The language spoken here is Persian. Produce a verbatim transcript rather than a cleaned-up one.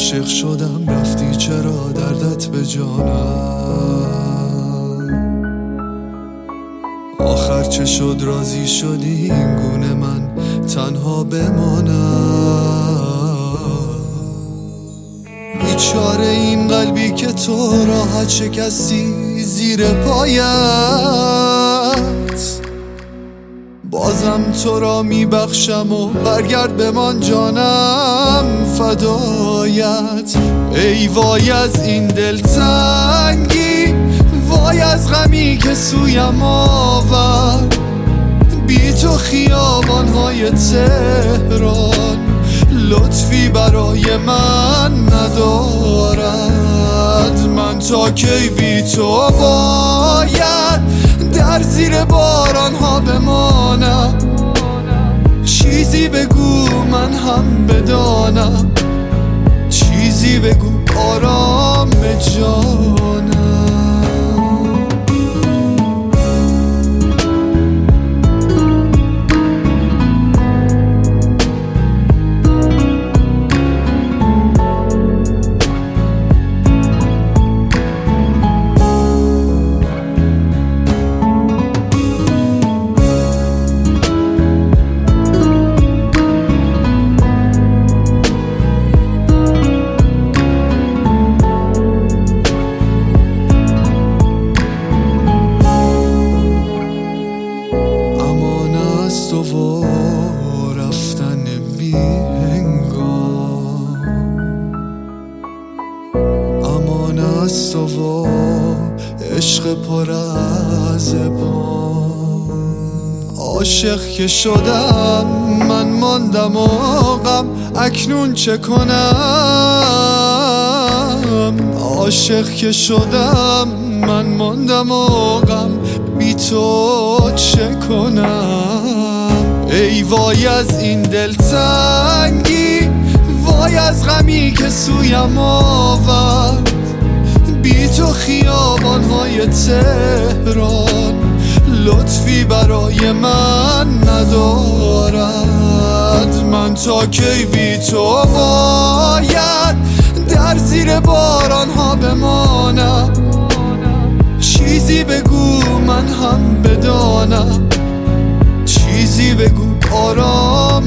عاشق شدم رفتی چرا دردت به جانم، آخر چه شد راضی شدی این گونه من تنها بمانم. بیچاره این قلبی که تو راحت شکستی زیر پایت، بازم تو را میبخشم و برگرد بمان جانم فدایت. ای وای از این دلتنگی، وای از غمی که سویم آورد، بی تو خیابانهای تهران لطفی برای من ندارد. من تا کی بی تو باید در زیر باران ها بمانم؟ چیزی بگو من هم بدانم، چیزی بگو آرام جانم. و رفتن بی هنگام، امان است و عشق پر از بام. عاشق که شدم من ماندم و غم، اکنون چه کنم؟ عاشق که شدم من ماندم و غم، بی تو چه کنم؟ ای وای از این دلتنگی، وای از غمی که سویم آورد، بی تو خیابانهای تهران لطفی برای من ندارد. من تا کی بی تو باید در زیر باران ها بمانم؟ چیزی بگو من هم بدانم، چیزی بگو آرام